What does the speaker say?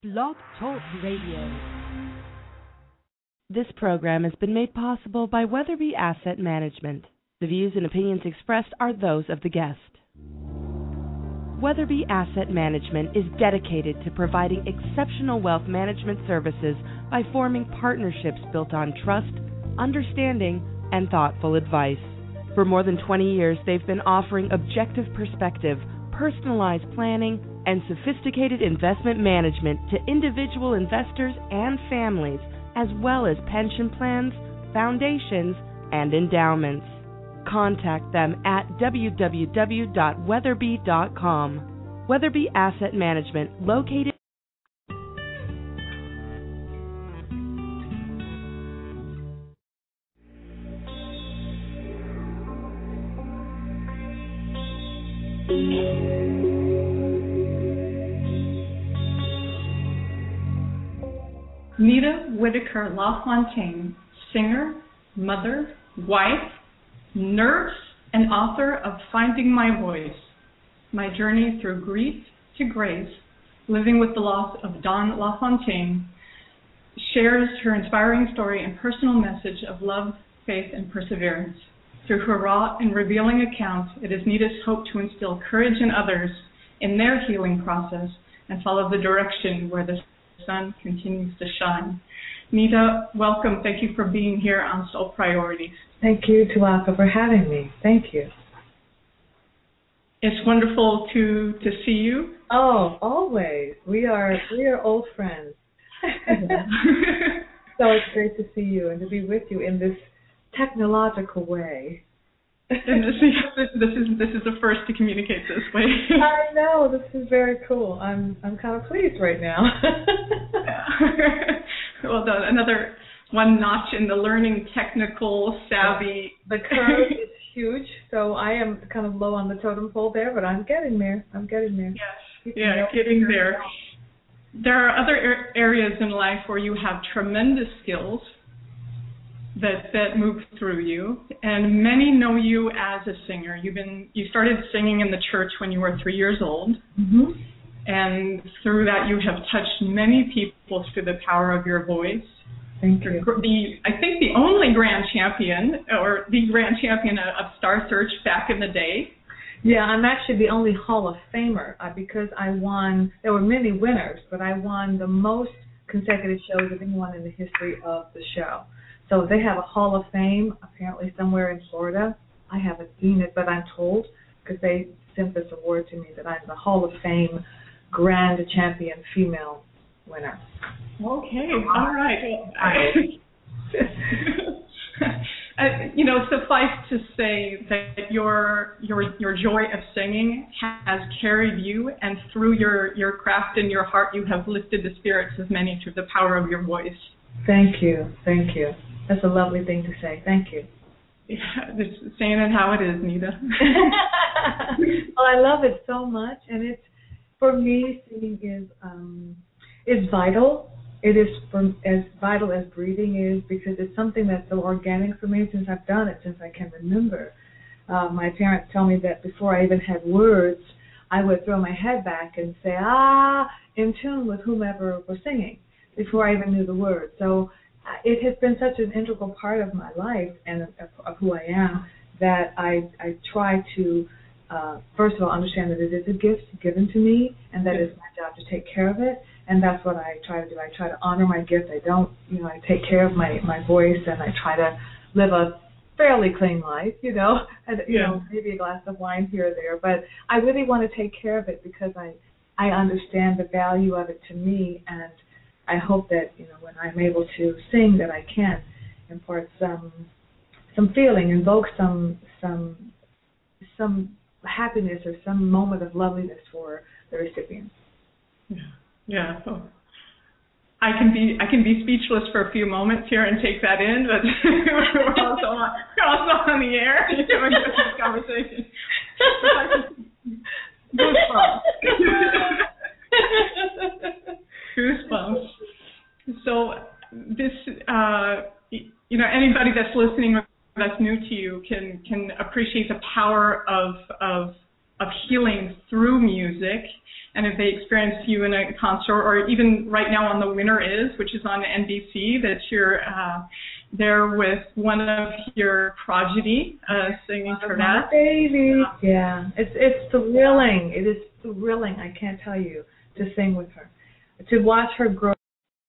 Blog Talk Radio. This program has been made possible by Weatherby Asset Management. The views and opinions expressed are those of the guest. Weatherby Asset Management is dedicated to providing exceptional wealth management services by forming partnerships built on trust, understanding, and thoughtful advice. For more than 20 years, they've been offering objective perspective, personalized planning, and sophisticated investment management to individual investors and families, as well as pension plans, foundations, and endowments. Contact them at www.weatherby.com. Weatherby Asset Management, located Nita Whitaker LaFontaine, singer, mother, wife, nurse, and author of Finding My Voice, My Journey Through Grief to Grace, Living with the Loss of Don LaFontaine, shares her inspiring story and personal message of love, faith, and perseverance. Through her raw and revealing account, it is Nita's hope to instill courage in others in their healing process and follow the direction where the sun continues to shine. Nita, welcome. Thank you for being here on Soul Priorities. Thank you, Tulaka, for having me. Thank you. It's wonderful to see you. Oh, always. We are old friends. So it's great to see you and to be with you in this technological way. And this is the first to communicate this way. I know, this is very cool. I'm kind of pleased right now. Well done. Another one notch in the learning technical savvy. The curve is huge, so I am kind of low on the totem pole there, but I'm getting there. Yes, getting there. There are other areas in life where you have tremendous skills that move through you, and many know you as a singer. You started singing in the church when you were 3 years old, and through that you have touched many people through the power of your voice. Thank you. I think the only grand champion, or the grand champion of Star Search back in the day. Yeah, I'm actually the only Hall of Famer because I won. There were many winners, but I won the most consecutive shows of anyone in the history of the show. So they have a Hall of Fame, apparently somewhere in Florida. I haven't seen it, but I'm told, because they sent this award to me, that I'm the Hall of Fame Grand Champion Female winner. Okay, all right. Suffice to say that your joy of singing has carried you, and through your craft and your heart, you have lifted the spirits of many through the power of your voice. Thank you. That's a lovely thing to say. Thank you. Yeah, just saying it how it is, Nita. Well, I love it so much, and for me, singing is vital. It is as vital as breathing is, because it's something that's so organic for me since I've done it since I can remember. My parents tell me that before I even had words, I would throw my head back and say, in tune with whomever was singing, before I even knew the words. So it has been such an integral part of my life and of who I am that I try to, first of all, understand that it is a gift given to me, and that it's my job to take care of it. And that's what I try to do. I try to honor my gift. I take care of my voice, and I try to live a fairly clean life, and maybe a glass of wine here or there. But I really want to take care of it because I understand the value of it to me, and I hope that when I'm able to sing, that I can impart some feeling, invoke some happiness or some moment of loveliness for the recipient. Yeah. So I can be speechless for a few moments here and take that in, but we're also on the air doing this conversation. Goosebumps. So this, anybody that's listening that's new to you can appreciate the power of healing through music. And if they experience you in a concert, or even right now on The Winner Is, which is on NBC, that you're there with one of your progeny singing for that. Baby. Yeah, it's thrilling. It is thrilling. I can't tell you, to sing with her, to watch her grow